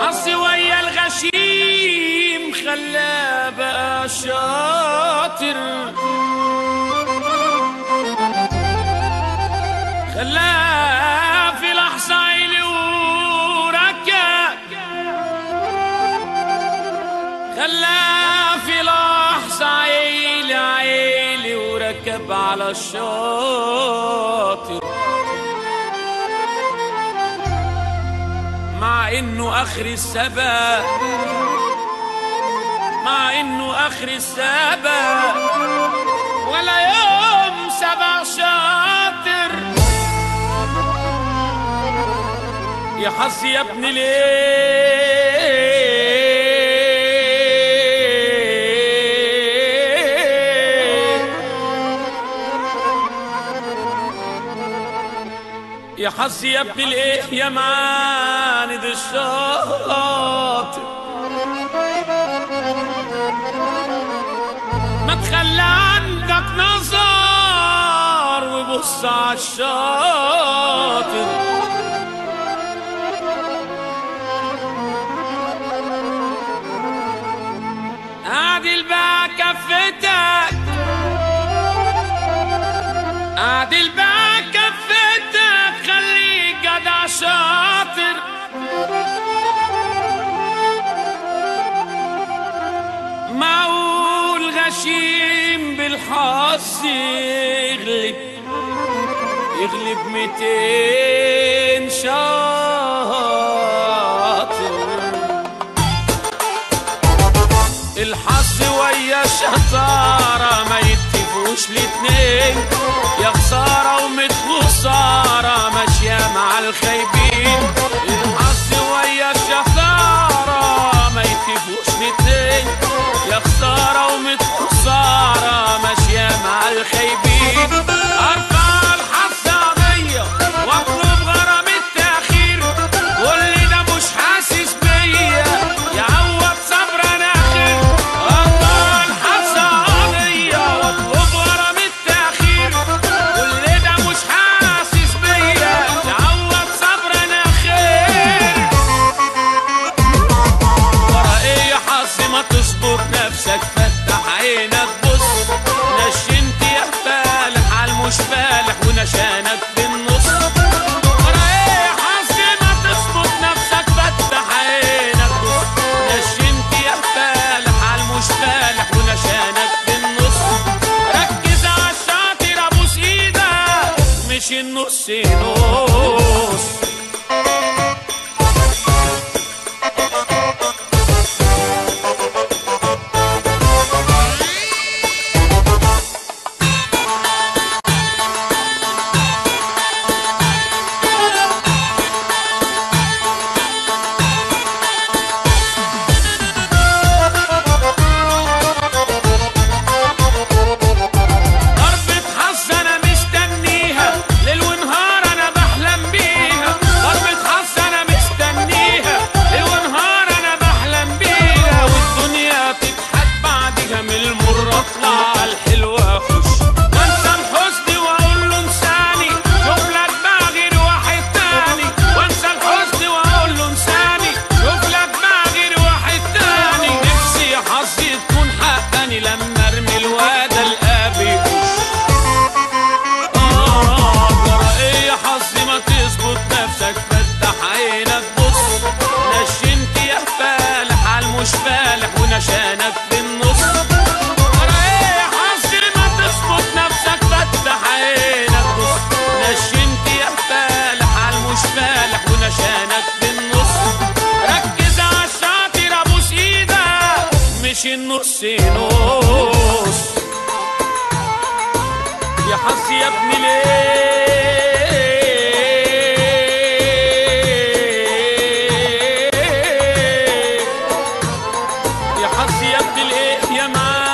حظي ويا الغشيم خلاه بقى شاطر، خلاه في لحظة عيلي وركب، خلاه في لحظة عيلي وركب على الشاطر، مع انه اخر السبق، مع انه اخر السبق ولا يوم سبق شاطر. يا حظي يا ابني ليه يا حظي يا ابني ليه يا معاند الشاطر، ما تخلى عندك نظر وبص عالشاطر، اعدل بقى كفتك، اعدل بقى كفتك، خليك جدع شاطر، معقول غشيم بالحظ يغلب 200 شاطر. الحظ ويا الشطارة ما يتفقوش الاتنين، يا خسارة ومتخسارة ماشية مع الخايبين. الحظ ويا الشطارة ما يتفقوش الاتنين، يا خسارة ومتخسارة ماشية مع الخايبين. ارفع الحظ قضية واطلب غرام التأخير، واللي ده مش حاسس بيا يعوض صبر انا اخر. ارفع الحظ قضية واطلب غرام التأخير، واللي ده مش حاسس بيا يعوض صبر انا خير. ورا ايه يا حظ ما تظبط نفسك، فتح عينك بص، نشنت يا فالح عالمش فالح ونشانك في النص. ورا ايه يا حظ ما تظبط نفسك، فتح عينك بص، نشنت يا فالح عالمش فالح ونشانك في النص. ركز عالشاطر ابوس ايدك مش النص نص. ضربة حظ انا مستنيها ليل ونهار انا بحلم بيها، ضربة حظ انا مستنيها ليل ونهار انا بحلم بيها. والدنيا تضحك بعدها من المر اطلع الحلوة اخش، وانسى الحزن واقول له انساني شوف لك بقى غير واحد تاني. وانسى الحزن واقول له انساني شوف لك بقى غير واحد تاني. نفسي يا حظي تكون حقاني لما ارمي الواد القاب يخش. جرى ايه يا حظي ما تظبط نفسك، فتح عينك بص، نشنت يا فالح عالمش فالح ونشانك في النص. جرى ايه يا حظي ما تظبط نفسك، فتح عينك بص، نشنت يا فالح عالمش فالح ونشانك في النص. ركز عالشاطر ابوس ايدك مش النص نص. يا حظي يا ابني ليه يا حظي يا ابني ليه يا معاند